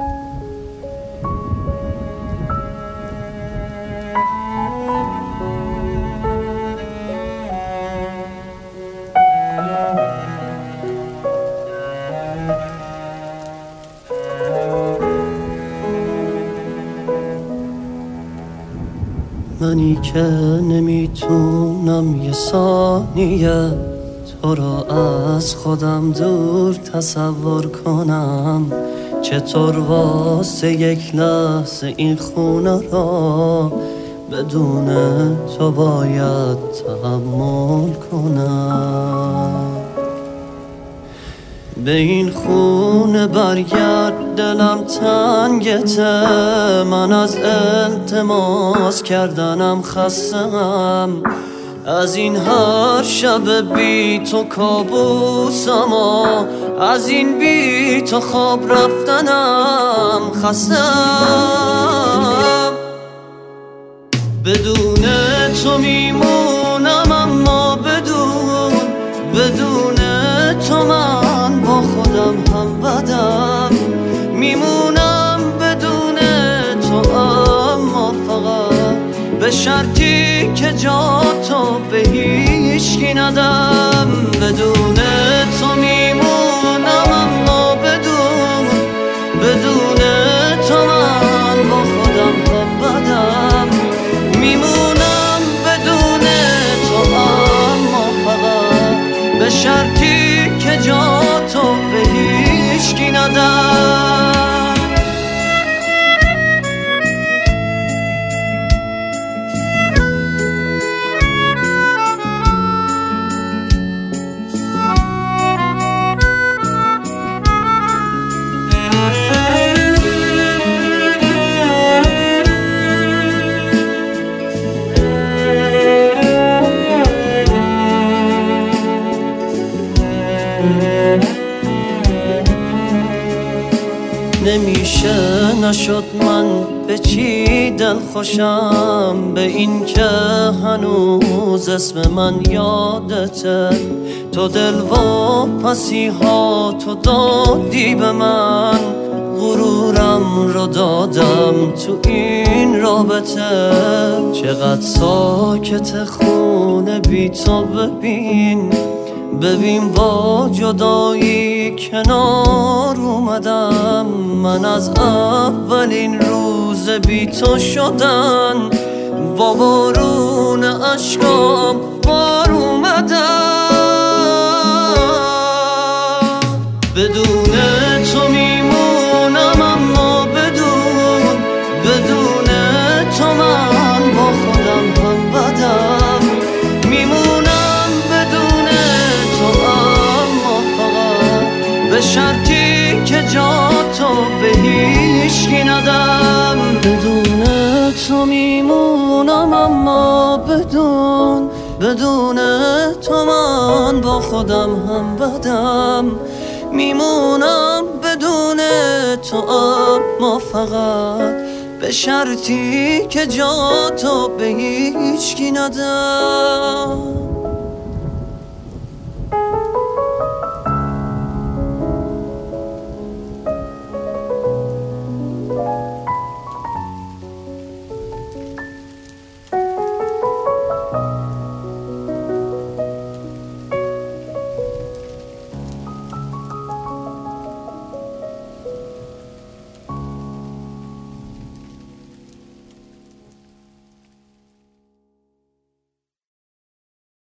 منی که نمیتونم یه ثانیه تو را از خودم دور تصور کنم، چطور واسه یک لحظه این خونه را بدون تو باید تحمل کنم. به این خونه برگرد دلم تنگته، من از التماس کردنم خستم، از این هر شب بی تو کابوسم، از این بی تو خواب رفتنم خستم. بدون تو میمونم اما بدون تو من با خودم هم بدم، میمونم بدون تو اما فقط به شرطی که جا تو به هیچکی ندم. بدون تو میمونم اما بدون تو من با خودم هم بدم، میمونم بدون تو اما فقط به شرطی که جا تو به هیچکی ندم. نمیشه نشد من به چی دل خوشم، به این که هنوز اسم من یادته. تو دل و پسی ها تو دادی به من، غرورم رو دادم تو این رابطه. چقدر ساکت خونه بی تو، ببین با جدایی کنار اومدم. من از اولین روز بی تو شدن با بارون اشکام بار اومدم. بدون تو میمونم اما بدون تو من با خودم هم بدم، میمونم بدون تو اما فقط به شرطی که جا تو به هیچکی ندم. بدون تو میمونم اما بدون تو من با خودم هم بدم، میمونم بدون تو اما فقط به شرطی که جا تو به هیچکی ندم.